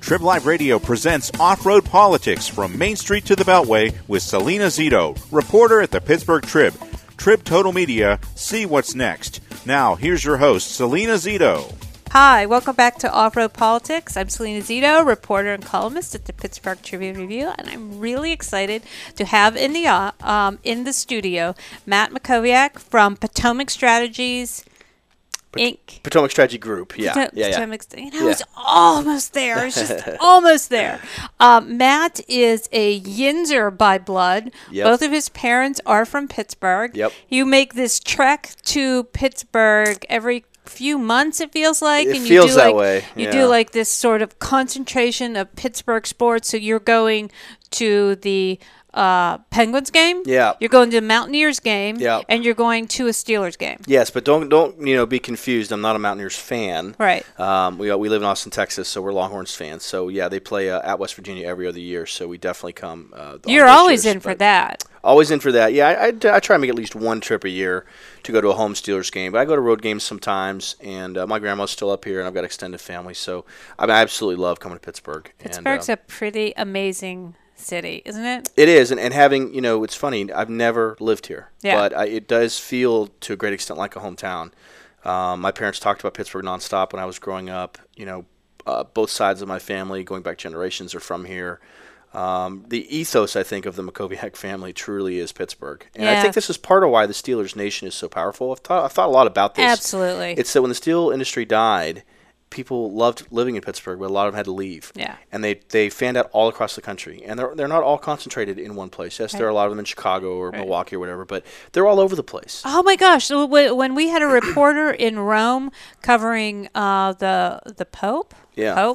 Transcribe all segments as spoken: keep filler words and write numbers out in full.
Trib Live Radio presents Off-Road Politics from Main Street to the Beltway with Selena Zito, reporter at the Pittsburgh Trib. Trib Total Media, see what's next. Now, here's your host, Selena Zito. Hi, welcome back to Off-Road Politics. I'm Selena Zito, reporter and columnist at the Pittsburgh Tribune Review, and I'm really excited to have in the uh, um, in the studio Matt Mackowiak from Potomac Strategies, Incorporated. Potomac Strategy Group, yeah. Potomac, yeah, yeah. Potomac, you know, Yeah. it's almost there. It's just almost there. Um, Matt is a Yinzer by blood. Yep. Both of his parents are from Pittsburgh. Yep. You make this trek to Pittsburgh every few months, it feels like. It and you feels do that like, way, You yeah. do like this sort of concentration of Pittsburgh sports. So you're going to the uh, Penguins game. Yeah. You're going to the Mountaineers game. Yeah. And you're going to a Steelers game. Yes, but don't don't you know be confused. I'm not a Mountaineers fan. Right. Um, we we live in Austin, Texas, so we're Longhorns fans. So yeah, they play uh, at West Virginia every other year. So we definitely come. Uh, on You're those always years, in for but that. Always in for that. Yeah, I, I, I try to make at least one trip a year to go to a home Steelers game. But I go to road games sometimes, and uh, my grandma's still up here, and I've got extended family. So I, mean, I absolutely love coming to Pittsburgh. Pittsburgh's and, uh, a pretty amazing city, isn't it? It is, and, and having, you know, it's funny, I've never lived here, Yeah. but I, it does feel to a great extent like a hometown. Um, my parents talked about Pittsburgh nonstop when I was growing up. You know, uh, both sides of my family, going back generations, are from here. Um, the ethos, I think, of the Mackowiak family truly is Pittsburgh. And Yeah. I think this is part of why the Steelers Nation is so powerful. I've thought, I've thought a lot about this. Absolutely. It's that when the steel industry died, people loved living in Pittsburgh, but a lot of them had to leave. Yeah. And they, they fanned out all across the country. And they're, they're not all concentrated in one place. Yes, there are a lot of them in Chicago or Right. Milwaukee or whatever, but they're all over the place. Oh my gosh! So wh- when we had a reporter in Rome covering uh, the the Pope, Yeah. Pope,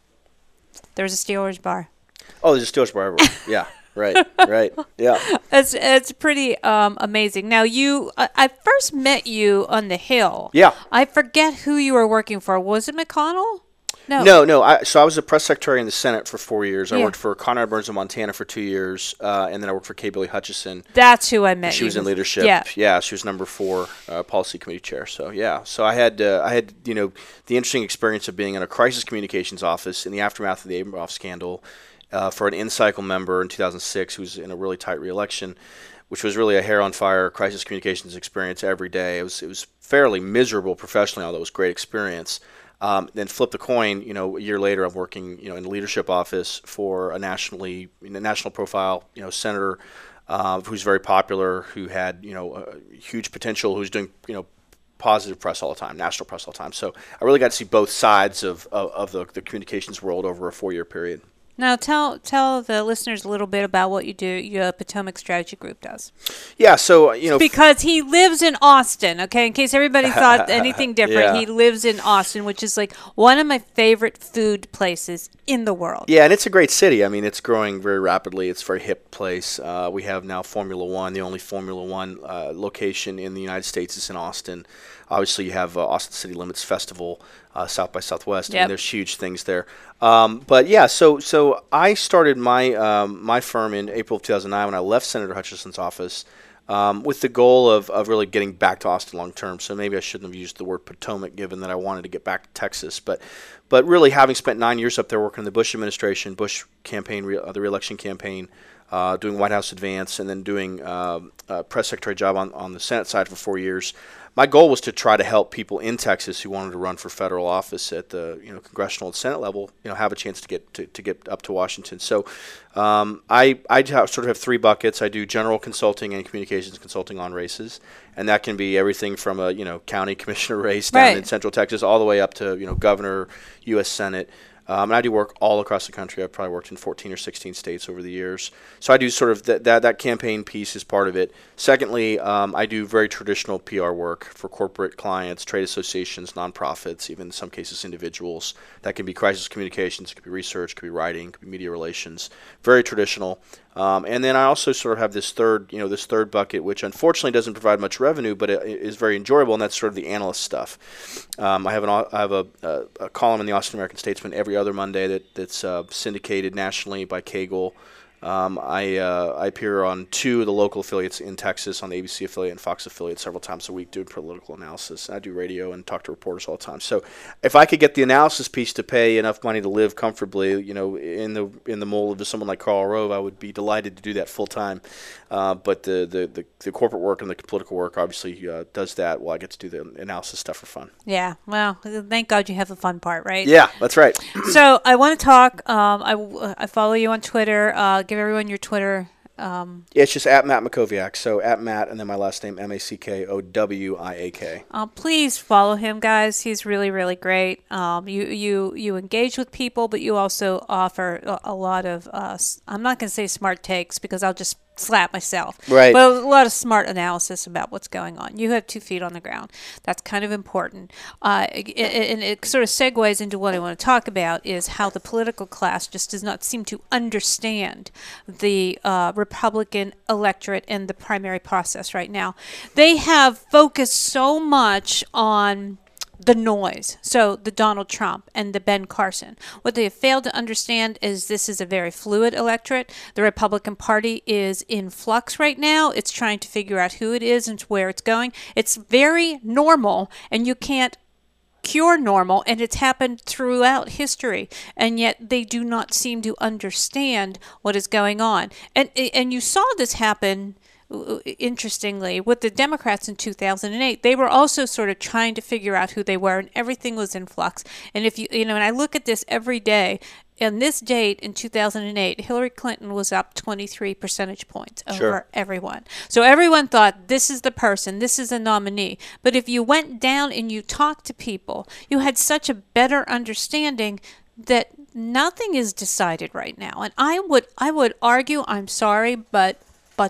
there was a Steelers bar. Oh, there's a Steelers bar everywhere. Yeah, right, right, yeah. It's it's pretty um, amazing. Now you, I, I first met you on the Hill. Yeah. I forget who you were working for. Was it McConnell? No. No, no. I, so I was a press secretary in the Senate for four years. I Yeah. worked for Conrad Burns in Montana for two years, uh, and then I worked for Kay Billy Hutchison. That's who I met. She you was in with. leadership. Yeah. yeah, she was number four uh, policy committee chair. So yeah, so I had uh, I had you know the interesting experience of being in a crisis communications office in the aftermath of the Abramoff scandal uh, for an in-cycle member in two thousand six who was in a really tight re-election, which was really a hair on fire crisis communications experience every day. It was it was fairly miserable professionally, although it was a great experience. Um, then flip the coin, you know, a year later, I'm working, you know, in the leadership office for a nationally, a national profile, you know, senator uh, who's very popular, who had, you know, a huge potential, who's doing, you know, positive press all the time, national press all the time. So I really got to see both sides of, of, of the, the communications world over a four-year period. Now tell tell the listeners a little bit about what you do. Your Potomac Strategy Group does. Yeah, so, you know. Because he lives in Austin, okay? In case everybody thought anything different, Yeah. he lives in Austin, which is like one of my favorite food places in the world. Yeah, and it's a great city. I mean, it's growing very rapidly. It's a very hip place. Uh, we have now Formula One. The only Formula One uh, location in the United States is in Austin. Obviously, you have uh, Austin City Limits Festival, uh, South by Southwest. I Yep. mean, there's huge things there. Um, but yeah, so so I started my um, my firm in April of two thousand nine when I left Senator Hutchison's office. Um, with the goal of, of really getting back to Austin long term. So maybe I shouldn't have used the word Potomac, given that I wanted to get back to Texas. But but really, having spent nine years up there working in the Bush administration, Bush campaign, re- uh, the reelection campaign, uh, doing White House Advance, and then doing uh, a press secretary job on, on the Senate side for four years, my goal was to try to help people in Texas who wanted to run for federal office at the you know congressional and Senate level, you know, have a chance to get to, to get up to Washington. So um, I I sort of have three buckets. I do general consulting and communications consulting on races, and that can be everything from a you know county commissioner race down Right. in Central Texas all the way up to you know governor, U S Senate. Um, and I do work all across the country. I've probably worked in fourteen or sixteen states over the years. So I do sort of th- that that campaign piece is part of it. Secondly, um, I do very traditional P R work for corporate clients, trade associations, nonprofits, even in some cases individuals. That can be crisis communications, it could be research, it could be writing, it could be media relations. Very traditional. Um, and then I also sort of have this third, you know, this third bucket, which unfortunately doesn't provide much revenue, but it is very enjoyable, and that's sort of the analyst stuff. Um, I have an I have a, a, a column in the Austin American Statesman every other Monday that that's uh, syndicated nationally by Cagle. Um, I uh, I appear on two of the local affiliates in Texas, on the A B C affiliate and Fox affiliate, several times a week doing political analysis. I do radio and talk to reporters all the time. So if I could get the analysis piece to pay enough money to live comfortably, you know, in the in the mold of someone like Karl Rove, I would be delighted to do that full time. Uh, but the, the, the, the corporate work and the political work obviously uh, does that while I get to do the analysis stuff for fun. Yeah, well, thank God you have the fun part, right? Yeah, that's right. So I want to talk. Um, I, I follow you on Twitter. Uh, give everyone your Twitter. Um, yeah, it's just at Matt Mackowiak. So at Matt and then my last name, M A C K O W I A K. Uh, please follow him, guys. He's really, really great. Um, you, you, you engage with people, but you also offer a, a lot of, uh, I'm not going to say smart takes because I'll just slap myself. Right. But a lot of smart analysis about what's going on. You have two feet on the ground. That's kind of important. Uh, and it sort of segues into what I want to talk about is how the political class just does not seem to understand the uh, Republican electorate and the primary process right now. They have focused so much on the noise, so the Donald Trump and the Ben Carson. What they have failed to understand is this is a very fluid electorate. The Republican Party is in flux right now. It's trying to figure out who it is and where it's going. It's very normal, and you can't cure normal, and it's happened throughout history, and yet they do not seem to understand what is going on. And and you saw this happen, interestingly, with the Democrats in two thousand eight. They were also sort of trying to figure out who they were, and everything was in flux. And if you, you know, and I look at this every day, on this date in two thousand eight, Hillary Clinton was up twenty-three percentage points over Sure. everyone. So everyone thought, this is the person, this is a nominee. But if you went down and you talked to people, you had such a better understanding that nothing is decided right now. And I would, I would argue, I'm sorry, but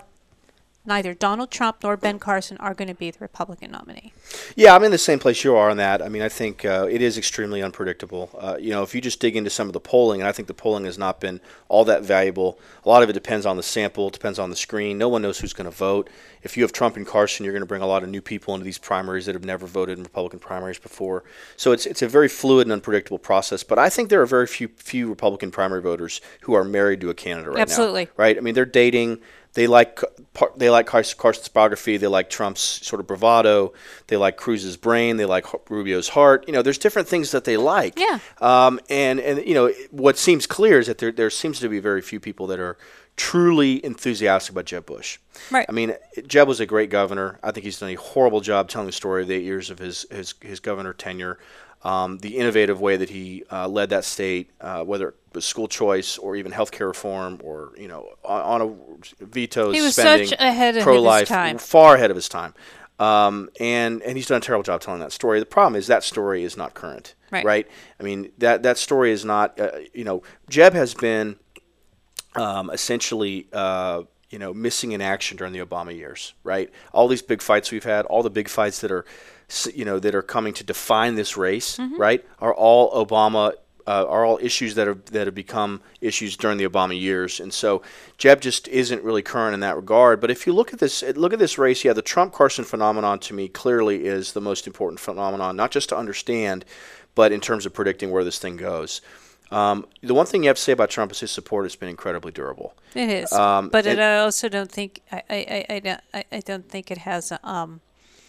neither Donald Trump nor Ben Carson are going to be the Republican nominee. Yeah, I'm in the same place you are on that. I mean, I think uh, it is extremely unpredictable. Uh, you know, if you just dig into some of the polling, and I think the polling has not been all that valuable. A lot of it depends on the sample, depends on the screen. No one knows who's going to vote. If you have Trump and Carson, you're going to bring a lot of new people into these primaries that have never voted in Republican primaries before. So it's it's a very fluid and unpredictable process. But I think there are very few few Republican primary voters who are married to a candidate right Absolutely. now. Right? I mean, they're dating. They like they like Carson's biography. They like Trump's sort of bravado. They like Cruz's brain. They like Rubio's heart. You know, there's different things that they like. Yeah. Um. And and you know what seems clear is that there there seems to be very few people that are truly enthusiastic about Jeb Bush. Right. I mean, Jeb was a great governor. I think he's done a horrible job telling the story of the eight years of his his, his governor tenure. Um, the innovative way that he uh, led that state, uh, whether it was school choice or even healthcare reform, or you know, on, on a vetoes, he was spending, such ahead of pro-life, his time. far ahead of his time. Um, and and he's done a terrible job telling that story. The problem is that story is not current, right? right? I mean, that that story is not. Uh, you know, Jeb has been um, essentially. Uh, you know, missing in action during the Obama years, right? All these big fights we've had, all the big fights that are, you know, that are coming to define this race, mm-hmm. right, are all Obama, uh, are all issues that have that have become issues during the Obama years, and so Jeb just isn't really current in that regard. But if you look at this, look at this race, yeah, the Trump-Carson phenomenon to me clearly is the most important phenomenon, not just to understand, but in terms of predicting where this thing goes. Um, the one thing you have to say about Trump is his support has been incredibly durable. It is, um, but it, and, I also don't think I, I, I, I don't I, I don't think it has a, um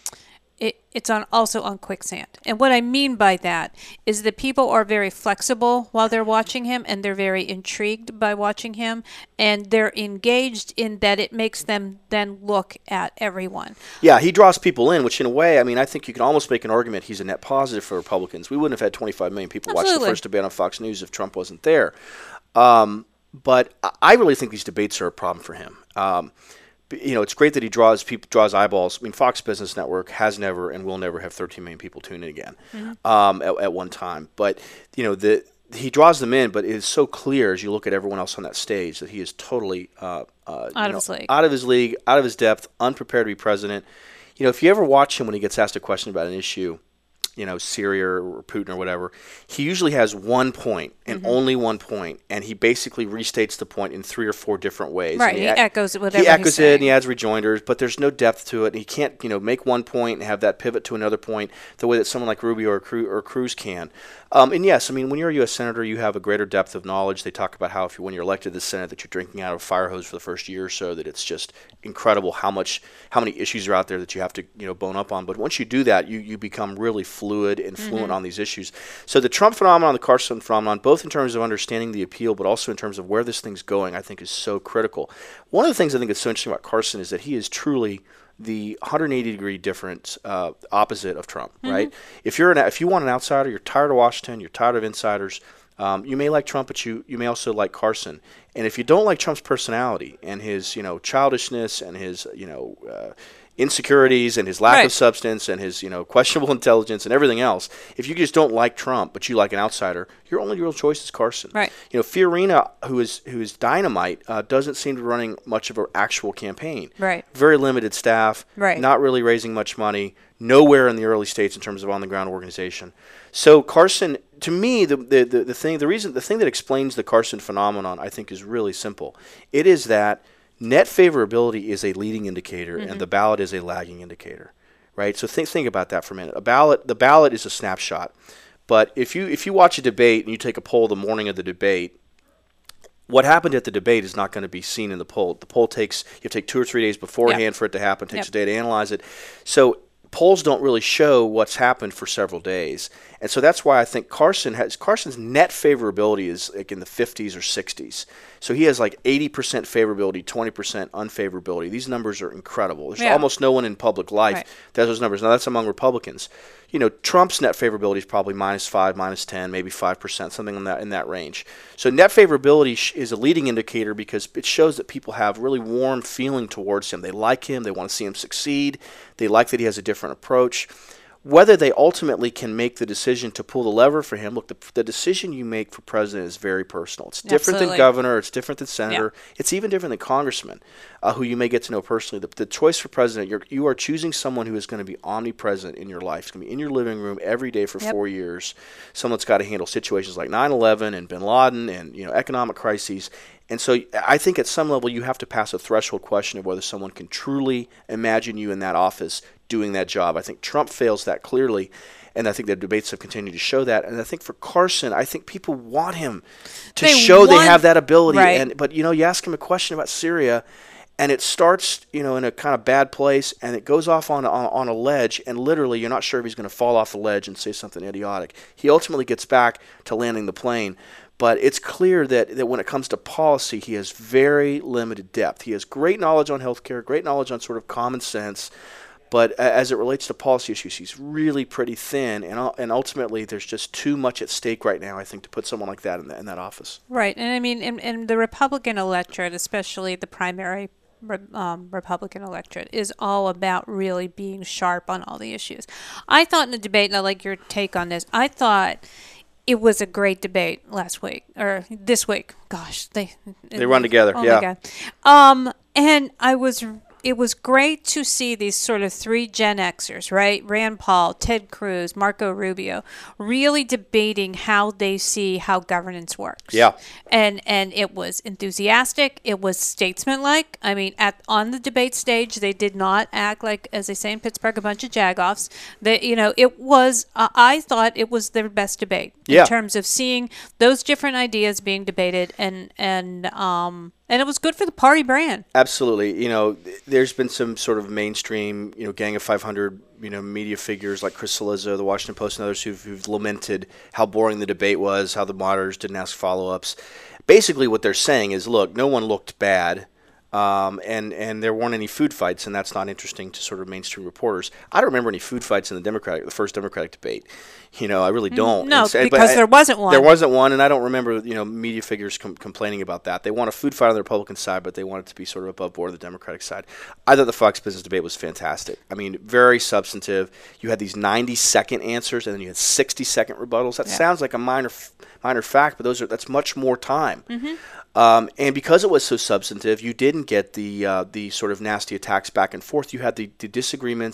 it it's on also on quicksand. And what I mean by that is that people are very flexible while they're watching him, and they're very intrigued by watching him, and they're engaged in that it makes them then look at everyone. Yeah, he draws people in, which in a way, I mean, I think you can almost make an argument he's a net positive for Republicans. We wouldn't have had twenty-five million people Absolutely. watch the first debate on Fox News if Trump wasn't there. Um, but I really think these debates are a problem for him. Um, You know, it's great that he draws people, draws eyeballs. I mean, Fox Business Network has never and will never have thirteen million people tune in again mm-hmm. um, at, at one time. But you know, the he draws them in, but it is so clear as you look at everyone else on that stage that he is totally uh, uh, out you of know, his league, out of his league, out of his depth, unprepared to be president. You know, if you ever watch him when he gets asked a question about an issue, you know, Syria or Putin or whatever, he usually has one point and mm-hmm. only one point, and he basically restates the point in three or four different ways. Right, he, he ad- echoes it whatever He echoes he's it saying. and he adds rejoinders, but there's no depth to it. And he can't, you know, make one point and have that pivot to another point the way that someone like Rubio or, Cru- or Cruz can. Um, and yes, I mean, when you're a U S Senator, you have a greater depth of knowledge. They talk about how if you, when you're elected to the Senate that you're drinking out of a fire hose for the first year or so, that it's just incredible how much, how many issues are out there that you have to, you know, bone up on. But once you do that, you, you become really fluid and fluent mm-hmm. on these issues. So the Trump phenomenon, the Carson phenomenon, both in terms of understanding the appeal, but also in terms of where this thing's going, I think is so critical. One of the things I think that's so interesting about Carson is that he is truly the one hundred eighty degree different uh, opposite of Trump, mm-hmm. right? If you're an, if you want an outsider, you're tired of Washington, you're tired of insiders. Um, you may like Trump, but you you may also like Carson. And if you don't like Trump's personality and his you know childishness and his you know uh, insecurities and his lack right. of substance and his you know questionable intelligence and everything else, if you just don't like Trump but you like an outsider, your only real choice is Carson. Right. You know, Fiorina, who is who is dynamite, uh, doesn't seem to be running much of an actual campaign. Right. Very limited staff. Right. Not really raising much money. Nowhere in the early states in terms of on the ground organization. So Carson, to me, the, the the the thing, the reason, the thing that explains the Carson phenomenon, I think, is really simple. It is that net favorability is a leading indicator, mm-hmm. and the ballot is a lagging indicator, right? So think think about that for a minute. A ballot, the ballot is a snapshot, but if you if you watch a debate and you take a poll the morning of the debate, what happened at the debate is not going to be seen in the poll. The poll takes you have to take two or three days beforehand yep. for it to happen. It takes yep. a day to analyze it. So polls don't really show what's happened for several days. And so that's why I think Carson has Carson's net favorability is like in the fifties or sixties. So he has like eighty percent favorability, twenty percent unfavorability. These numbers are incredible. There's yeah. almost no one in public life right. that has those numbers. Now that's among Republicans. You know, Trump's net favorability is probably minus five, minus ten, maybe five percent, something in that in that range. So net favorability sh- is a leading indicator because it shows that people have really warm feeling towards him. They like him. They want to see him succeed. They like that he has a different approach. Whether they ultimately can make the decision to pull the lever for him, look, the, the decision you make for president is very personal. It's different Absolutely. than governor. It's different than senator. Yeah. It's even different than congressman, uh, who you may get to know personally. The, the choice for president, you're, you are choosing someone who is going to be omnipresent in your life. It's going to be in your living room every day for yep. four years. Someone that's got to handle situations like nine eleven and bin Laden and you know economic crises. And so I think at some level you have to pass a threshold question of whether someone can truly imagine you in that office doing that job. I think Trump fails that clearly, and I think the debates have continued to show that. And I think for Carson, I think people want him to they show want, they have that ability. Right. And but you know, you ask him a question about Syria, and it starts you know in a kind of bad place, and it goes off on on, on a ledge, and literally you're not sure if he's going to fall off the ledge and say something idiotic. He ultimately gets back to landing the plane. But it's clear that, that when it comes to policy, he has very limited depth. He has great knowledge on healthcare, great knowledge on sort of common sense. But as it relates to policy issues, he's really pretty thin. And and ultimately, there's just too much at stake right now, I think, to put someone like that in, the, in that office. Right. And I mean, in, in the Republican electorate, especially the primary Um, Republican electorate, is all about really being sharp on all the issues. I thought in the debate, and I like your take on this, I thought it was a great debate last week or this week. Gosh, they they run together. Oh yeah. my God. Um, and I was. It was great to see these sort of three Gen Xers, right? Rand Paul, Ted Cruz, Marco Rubio, really debating how they see how governance works. Yeah. And and it was enthusiastic. It was statesmanlike. I mean, at on the debate stage, they did not act like, as they say in Pittsburgh, a bunch of jagoffs. They, you know, it was. Uh, I thought it was their best debate yeah. in terms of seeing those different ideas being debated, and and um. And it was good for the party brand. Absolutely. You know, there's been some sort of mainstream, you know, Gang of five hundred, you know, media figures like Chris Cillizza, the Washington Post, and others who've, who've lamented how boring the debate was, how the monitors didn't ask follow-ups. Basically what they're saying is, look, no one looked bad. Um, and, and there weren't any food fights, and that's not interesting to sort of mainstream reporters. I don't remember any food fights in the Democratic, the first Democratic debate. You know, I really don't. No, and, because but there wasn't one. There wasn't one, and I don't remember, you know, media figures com- complaining about that. They want a food fight on the Republican side, but they want it to be sort of above board on the Democratic side. I thought the Fox Business debate was fantastic. I mean, very substantive. You had these ninety-second answers, and then you had sixty-second rebuttals. That yeah. sounds like a minor f- minor fact, but those are that's much more time. Mm-hmm. Um, and because it was so substantive, you didn't get the uh, the sort of nasty attacks back and forth. You had the, the disagreements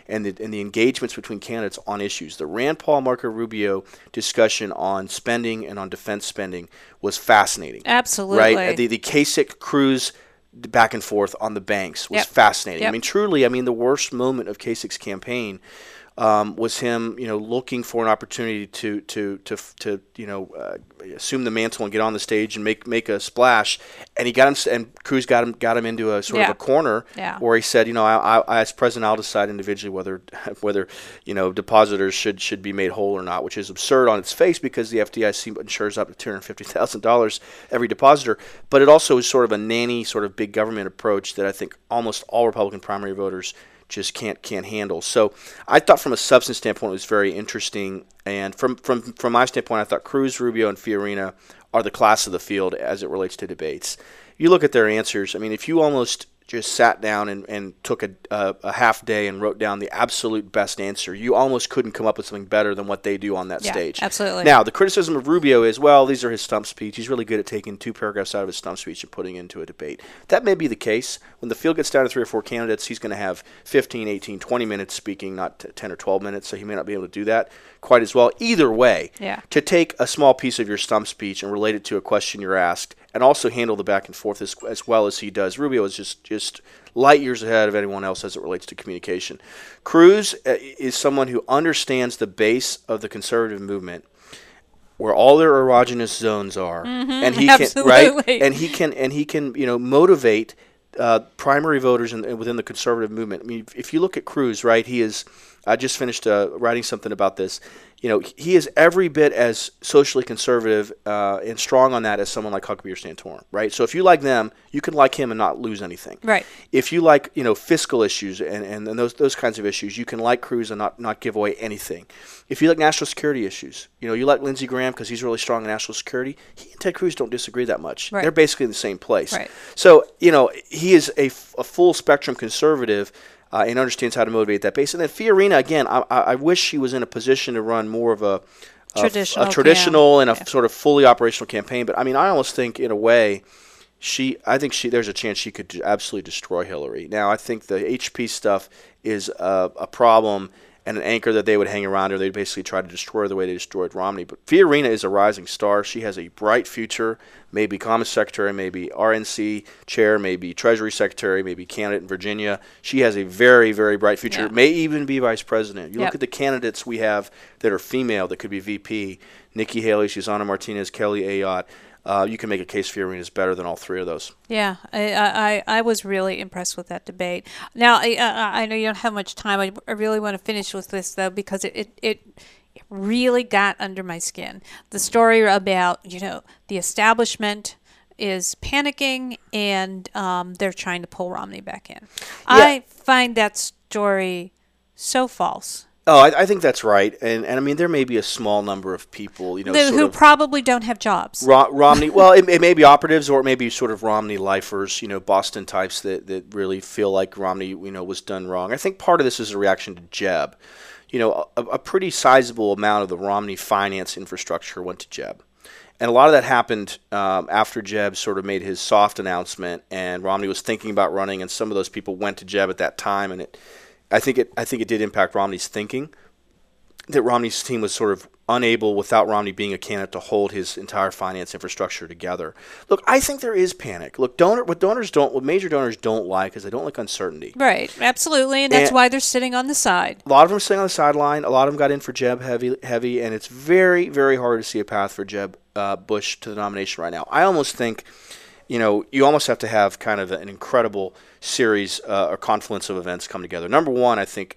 and the, and the engagements between candidates on issues. The Rand Paul, Marco Rubio discussion on spending and on defense spending was fascinating. Absolutely. Right? The, the Kasich Cruz back and forth on the banks was yep. fascinating. Yep. I mean, truly, I mean, the worst moment of Kasich's campaign Um, was him, you know, looking for an opportunity to, to, to, to you know, uh, assume the mantle and get on the stage and make make a splash, and he got him, and Cruz got him got him into a sort yeah. of a corner yeah. where he said, you know, I, I, as president, I'll decide individually whether whether you know depositors should should be made whole or not, which is absurd on its face because the F D I C insures up to two hundred fifty thousand dollars every depositor, but it also is sort of a nanny sort of big government approach that I think almost all Republican primary voters just can't can't handle. So I thought from a substance standpoint it was very interesting, and from from from my standpoint I thought Cruz, Rubio, and Fiorina are the class of the field as it relates to debates. You look at their answers, I mean, if you almost just sat down and, and took a, a, a half day and wrote down the absolute best answer, you almost couldn't come up with something better than what they do on that yeah, stage. Absolutely. Now, the criticism of Rubio is, well, these are his stump speech. He's really good at taking two paragraphs out of his stump speech and putting it into a debate. That may be the case. When the field gets down to three or four candidates, he's going to have fifteen, eighteen, twenty minutes speaking, not ten or twelve minutes, so he may not be able to do that quite as well. Either way, yeah. to take a small piece of your stump speech and relate it to a question you're asked and also handle the back and forth as, as well as he does. Rubio is just, just light years ahead of anyone else as it relates to communication. Cruz is someone who understands the base of the conservative movement, where all their erogenous zones are, mm-hmm, and he absolutely. can right, and he can and he can you know motivate uh, primary voters in, within the conservative movement. I mean, if you look at Cruz, right, he is. I just finished uh, writing something about this. You know, he is every bit as socially conservative uh, and strong on that as someone like Huckabee or Santorum, right? So if you like them, you can like him and not lose anything. Right. If you like, you know, fiscal issues and, and, and those those kinds of issues, you can like Cruz and not, not give away anything. If you like national security issues, you know, you like Lindsey Graham because he's really strong in national security, he and Ted Cruz don't disagree that much. Right. They're basically in the same place. Right. So, you know, he is a, a full spectrum conservative. Uh, and understands how to motivate that base. And then Fiorina, again, I, I wish she was in a position to run more of a, a traditional, a traditional and a yeah. sort of fully operational campaign. But I mean, I almost think, in a way, she. I think she. There's a chance she could absolutely destroy Hillary. Now, I think the H P stuff is a, a problem and an anchor that they would hang around her. They'd basically try to destroy her the way they destroyed Romney. But Fiorina is a rising star. She has a bright future. Maybe Commerce Secretary, maybe R N C Chair, maybe Treasury Secretary, maybe candidate in Virginia. She has a very, very bright future. Yeah. May even be Vice President. You yep. look at the candidates we have that are female that could be V P. Nikki Haley, Susanna Martinez, Kelly Ayotte. Uh, you can make a case Fiorina is better than all three of those. Yeah, I, I, I was really impressed with that debate. Now, I, I, I know you don't have much time. I, I really want to finish with this, though, because it, it, it really got under my skin. The story about, you know, the establishment is panicking and um, they're trying to pull Romney back in. Yeah. I find that story so false. Oh, I, I think that's right, and and I mean there may be a small number of people, you know, the, sort who of probably don't have jobs. Ro- Romney. Well, it, it may be operatives, or it may be sort of Romney lifers, you know, Boston types that, that really feel like Romney, you know, was done wrong. I think part of this is a reaction to Jeb. You know, a, a pretty sizable amount of the Romney finance infrastructure went to Jeb. And a lot of that happened um, after Jeb sort of made his soft announcement, and Romney was thinking about running, and some of those people went to Jeb at that time, and it. I think it I think it did impact Romney's thinking, that Romney's team was sort of unable, without Romney being a candidate, to hold his entire finance infrastructure together. Look, I think there is panic. Look, donor what donors don't, what major donors don't like is they don't like uncertainty. Right, absolutely, and that's and why they're sitting on the side. A lot of them are sitting on the sideline. A lot of them got in for Jeb heavy, heavy, and it's very, very hard to see a path for Jeb uh, Bush to the nomination right now. I almost think, you know, you almost have to have kind of an incredible series uh, or confluence of events come together. Number one, I think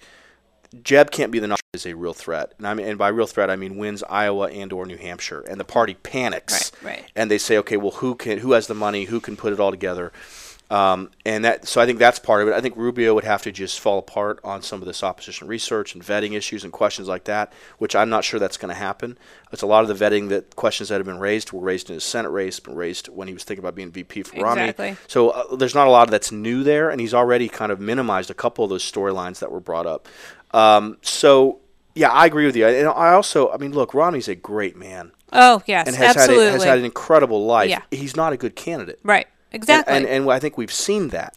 Jeb can't be the nominee is a real threat, and I mean, and by real threat I mean wins Iowa and or New Hampshire, and the party panics, right, right. and they say, okay, well, who can, who has the money, who can put it all together, um, and that. So I think that's part of it. I think Rubio would have to just fall apart on some of this opposition research and vetting issues and questions like that, which I'm not sure that's going to happen. It's a lot of the vetting that questions that have been raised were raised in his Senate race, been raised when he was thinking about being V P for exactly. Romney. So uh, there's not a lot that's new there, and he's already kind of minimized a couple of those storylines that were brought up. Um, so, yeah, I agree with you. And I also, I mean, look, Romney's a great man. Oh, yes, and has absolutely. Had a, has had an incredible life. Yeah. He's not a good candidate. Right, exactly. And, and, and I think we've seen that. Yeah.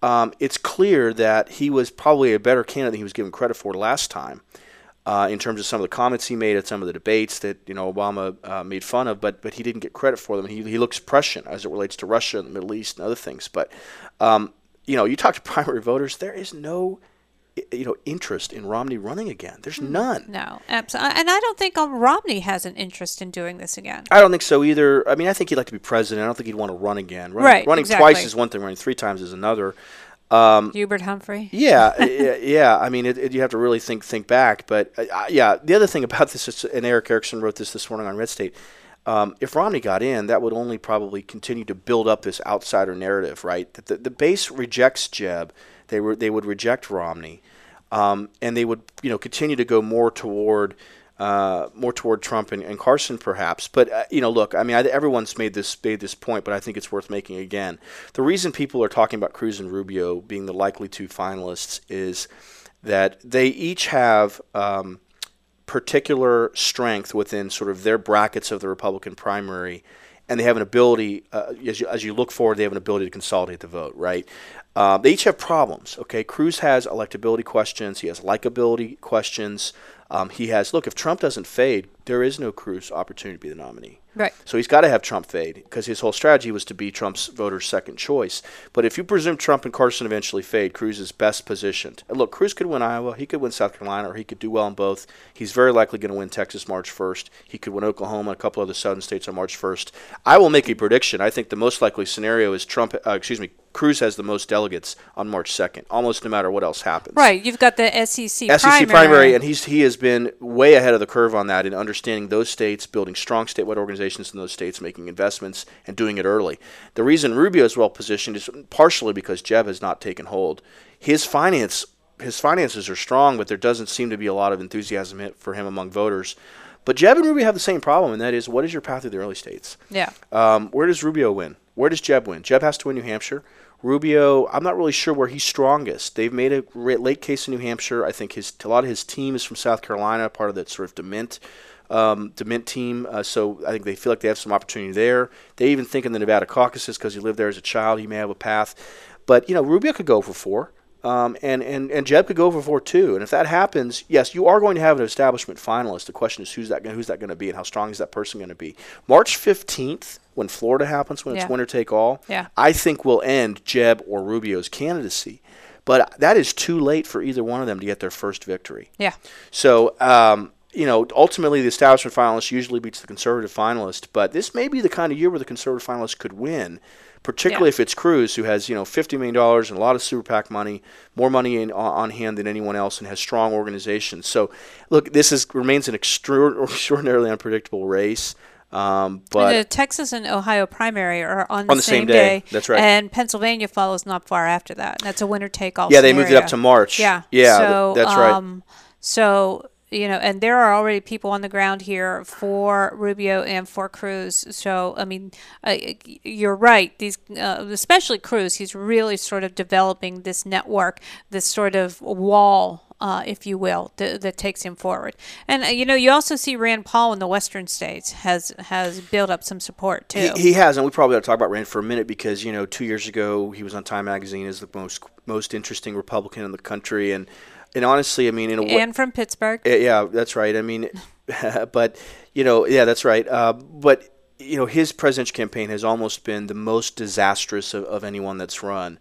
um, it's clear that he was probably a better candidate than he was given credit for last time. Uh, in terms of some of the comments he made at some of the debates that you know Obama uh, made fun of, but but he didn't get credit for them. He he looks prescient as it relates to Russia and the Middle East and other things. But um, you know, you talk to primary voters, there is no you know interest in Romney running again. There's none. No, absolutely. And I don't think um, Romney has an interest in doing this again. I don't think so either. I mean, I think he'd like to be president. I don't think he'd want to run again. Running, right, running exactly. twice is one thing. Running three times is another. Um, Hubert Humphrey. Yeah, yeah. I mean, it, it, you have to really think think back. But uh, yeah, the other thing about this is, and Eric Erickson wrote this this morning on Red State. Um, if Romney got in, that would only probably continue to build up this outsider narrative, right? That the, the base rejects Jeb. They were they would reject Romney, um, and they would you know continue to go more toward. Uh, more toward Trump and, and Carson, perhaps. But, uh, you know, look, I mean, I, everyone's made this made this point, but I think it's worth making again. The reason people are talking about Cruz and Rubio being the likely two finalists is that they each have um, particular strength within sort of their brackets of the Republican primary, and they have an ability, uh, as, you, as you look forward, they have an ability to consolidate the vote, right? Uh, they each have problems, okay? Cruz has electability questions. He has likability questions. Um, he has, look, if Trump doesn't fade, there is no Cruz opportunity to be the nominee. Right. So he's got to have Trump fade because his whole strategy was to be Trump's voters' second choice. But if you presume Trump and Carson eventually fade, Cruz is best positioned. And look, Cruz could win Iowa. He could win South Carolina, or he could do well in both. He's very likely going to win Texas March first. He could win Oklahoma and a couple other southern states on March first. I will make a prediction. I think the most likely scenario is Trump, uh, excuse me, Cruz has the most delegates on March second, almost no matter what else happens. Right. You've got the S E C S E C primary. primary, and he's he has been way ahead of the curve on that in understanding those states, building strong statewide organizations in those states, making investments, and doing it early. The reason Rubio is well positioned is partially because Jeb has not taken hold. His finance his finances are strong, but there doesn't seem to be a lot of enthusiasm for him among voters. But Jeb and Rubio have the same problem, and that is, what is your path through the early states? Yeah. Um, where does Rubio win? Where does Jeb win? Jeb has to win New Hampshire. Rubio, I'm not really sure where he's strongest. They've made a late case in New Hampshire. I think his a lot of his team is from South Carolina, part of that sort of DeMint, um, DeMint team. Uh, so I think they feel like they have some opportunity there. They even think in the Nevada caucuses, because he lived there as a child, he may have a path. But, you know, Rubio could go for four. Um, and, and, and Jeb could go for four, too. And if that happens, yes, you are going to have an establishment finalist. The question is who's that who's that going to be and how strong is that person going to be. March fifteenth, when Florida happens, when yeah. it's winner take all, yeah. I think will end Jeb or Rubio's candidacy. But that is too late for either one of them to get their first victory. Yeah. So, um, you know, ultimately the establishment finalist usually beats the conservative finalist. But this may be the kind of year where the conservative finalist could win, particularly yeah. if it's Cruz, who has, you know, fifty million dollars and a lot of super PAC money, more money in, on hand than anyone else, and has strong organizations. So, look, this is remains an extra- extraordinarily unpredictable race. Um, but the Texas and Ohio primary are on the, on the same, same day. day. That's right. And Pennsylvania follows not far after that. That's a winner-take-all Yeah, scenario. they moved it up to March. Yeah. Yeah, so, that's right. Um, so, you know, and there are already people on the ground here for Rubio and for Cruz. So, I mean, uh, you're right. These, uh, especially Cruz, he's really sort of developing this network, this sort of wall, Uh, if you will, th- that takes him forward. And, uh, you know, you also see Rand Paul in the western states has has built up some support, too. He, he has, and we probably ought to talk about Rand for a minute because, you know, two years ago he was on Time Magazine as the most most interesting Republican in the country. And, and honestly, I mean, in a way. And from Pittsburgh. Yeah, that's right. I mean, but, you know, yeah, that's right. Uh, but, you know, his presidential campaign has almost been the most disastrous of, of anyone that's run.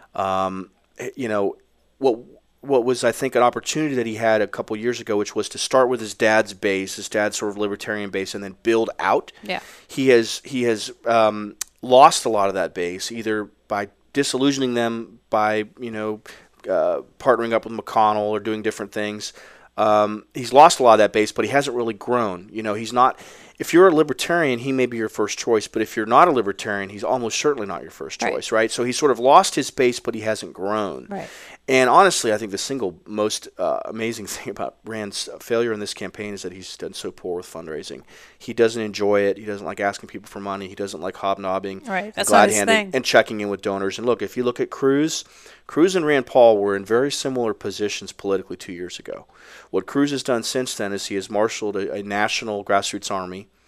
Um, you know, what. what was, I think, an opportunity that he had a couple years ago, which was to start with his dad's base, his dad's sort of libertarian base, and then build out. Yeah. He has he has um, lost a lot of that base, either by disillusioning them by, you know, uh, partnering up with McConnell or doing different things. Um, he's lost a lot of that base, but he hasn't really grown. You know, he's not. If you're a libertarian, he may be your first choice, but if you're not a libertarian, he's almost certainly not your first choice, right? right? So he's sort of lost his base, but he hasn't grown. Right. And honestly, I think the single most uh, amazing thing about Rand's failure in this campaign is that he's done so poor with fundraising. He doesn't enjoy it. He doesn't like asking people for money. He doesn't like hobnobbing, right. That's not his thing. and checking in with donors. And look, if you look at Cruz, Cruz and Rand Paul were in very similar positions politically two years ago. What Cruz has done since then is he has marshaled a, a national grassroots army,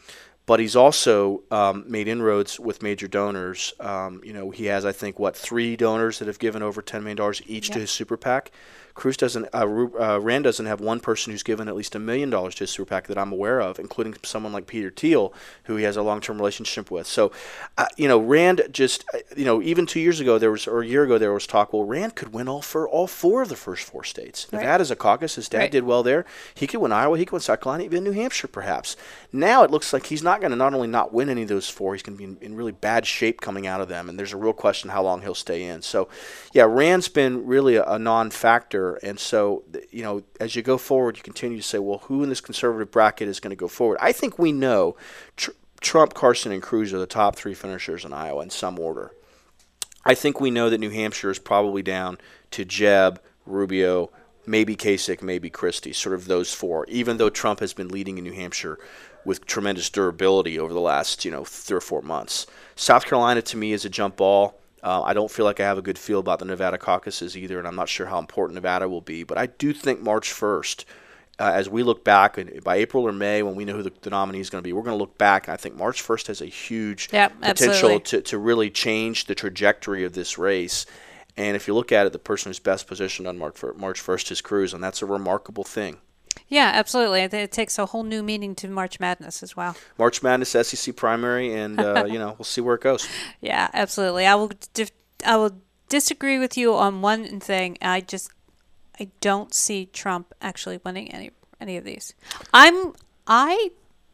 but he's also um, made inroads with major donors. Um, you know, he has, I think, what, three donors that have given over ten million dollars each yep. to his super PAC. Cruz doesn't, uh, uh, Rand doesn't have one person who's given at least a million dollars to his super PAC that I'm aware of, including someone like Peter Thiel, who he has a long-term relationship with. So, uh, you know, Rand just, you know, even two years ago there was, or a year ago there was talk. Well, Rand could win all for all four of the first four states. Right. Nevada's a caucus. His dad right. did well there. He could win Iowa. He could win South Carolina, even New Hampshire, perhaps. Now it looks like he's not going to not only not win any of those four, he's going to be in, in really bad shape coming out of them. And there's a real question how long he'll stay in. So, yeah, Rand's been really a, a non-factor, and so. You know, as you go forward, you continue to say, well, who in this conservative bracket is going to go forward? I think we know tr- Trump, Carson, and Cruz are the top three finishers in Iowa in some order. I think we know that New Hampshire is probably down to Jeb, Rubio, maybe Kasich, maybe Christie, sort of those four, even though Trump has been leading in New Hampshire with tremendous durability over the last, you know, three or four months. South Carolina, to me, is a jump ball. Uh, I don't feel like I have a good feel about the Nevada caucuses either, and I'm not sure how important Nevada will be. But I do think March first, uh, as we look back, and by April or May, when we know who the, the nominee is going to be, we're going to look back, and I think March first has a huge yep, potential to, to really change the trajectory of this race. And if you look at it, the person who's best positioned on March first is Cruz, and that's a remarkable thing. Yeah, absolutely. I think it takes a whole new meaning to March Madness as well. March Madness, S E C primary, and uh, you know, we'll see where it goes. Yeah, absolutely. I will. Dif- I will disagree with you on one thing. I just, I don't see Trump actually winning any any of these. I'm. I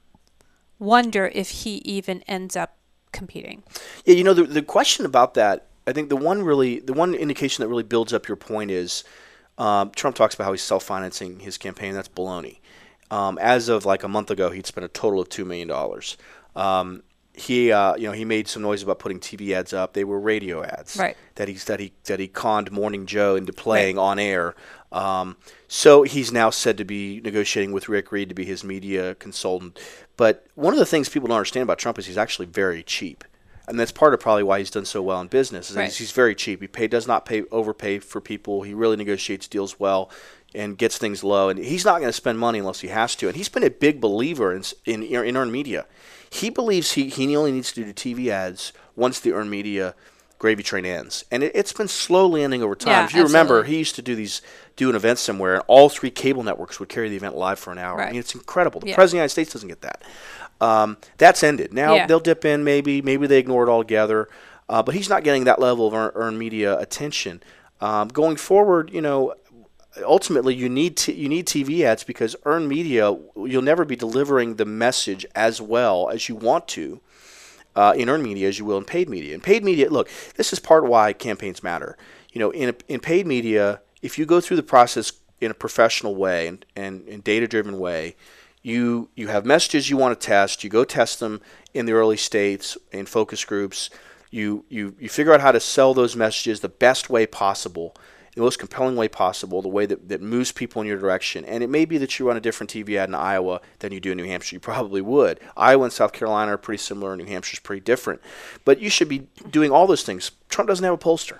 wonder if he even ends up competing. Yeah, you know, the the question about that, I think the one really, the one indication that really builds up your point is. Um, Trump talks about how he's self-financing his campaign. That's baloney. Um, as of like a month ago, he'd spent a total of two million dollars. Um, he, uh, you know, he made some noise about putting T V ads up. They were radio ads right. that he that he that he conned Morning Joe into playing right. on air. Um, so he's now said to be negotiating with Rick Reed to be his media consultant. But one of the things people don't understand about Trump is he's actually very cheap. And that's part of probably why he's done so well in business. Is right. he's, he's very cheap. He pay, does not pay overpay for people. He really negotiates deals well and gets things low. And he's not going to spend money unless he has to. And he's been a big believer in in, in earned media. He believes he, he only needs to do T V ads once the earned media gravy train ends. And it, it's been slowly ending over time. Yeah, if you absolutely. remember, he used to do these do an event somewhere, and all three cable networks would carry the event live for an hour. Right. I mean, it's incredible. The yeah. President of the United States doesn't get that. Um, that's ended. Now yeah. they'll dip in, maybe. Maybe they ignore it altogether. Uh, but he's not getting that level of earned, earned media attention. Um, going forward, you know, ultimately you need t- you need T V ads because earned media, you'll never be delivering the message as well as you want to uh, in earned media as you will in paid media. In paid media, look, this is part of why campaigns matter. You know, in a, in paid media, if you go through the process in a professional way and, and, and data-driven way, You you have messages you want to test. You go test them in the early states in focus groups. You you you figure out how to sell those messages the best way possible, the most compelling way possible, the way that, that moves people in your direction. And it may be that you run a different T V ad in Iowa than you do in New Hampshire. You probably would. Iowa and South Carolina are pretty similar. New Hampshire's pretty different. But you should be doing all those things. Trump doesn't have a pollster.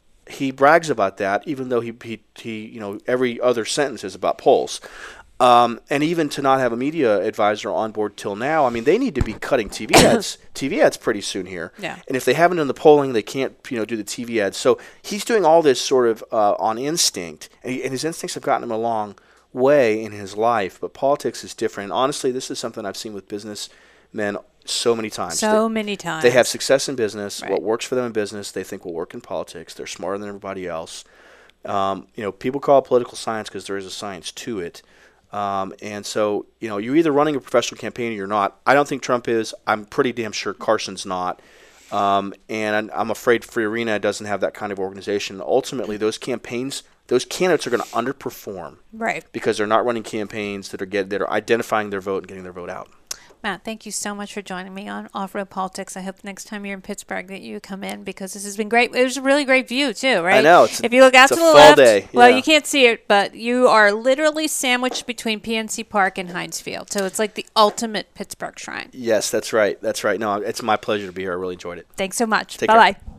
He brags about that, even though he he, he you know every other sentence is about polls. Um, and even to not have a media advisor on board till now, I mean, they need to be cutting T V ads, T V ads pretty soon here. Yeah. And if they haven't done the polling, they can't, you know, do the T V ads. So he's doing all this sort of uh, on instinct, and, he, and his instincts have gotten him a long way in his life. But politics is different. And honestly, this is something I've seen with businessmen so many times. So they, many times. They have success in business. Right. What works for them in business, they think will work in politics. They're smarter than everybody else. Um, you know, people call it political science because there is a science to it. Um, and so, you know, you're either running a professional campaign or you're not. I don't think Trump is. I'm pretty damn sure Carson's not. Um, and I'm afraid Free Arena doesn't have that kind of organization. Ultimately, those campaigns, those candidates are going to underperform. Right. Because they're not running campaigns that are get, that are identifying their vote and getting their vote out. Matt, thank you so much for joining me on Off-Road Politics. I hope next time you're in Pittsburgh that you come in because this has been great. It was a really great view, too, right? I know. It's if you look out it's to a the fall left, day. well, Yeah. you can't see it, but you are literally sandwiched between P N C Park and Heinz Field. So it's like the ultimate Pittsburgh shrine. Yes, that's right. That's right. No, it's my pleasure to be here. I really enjoyed it. Thanks so much. Take Bye-bye. care.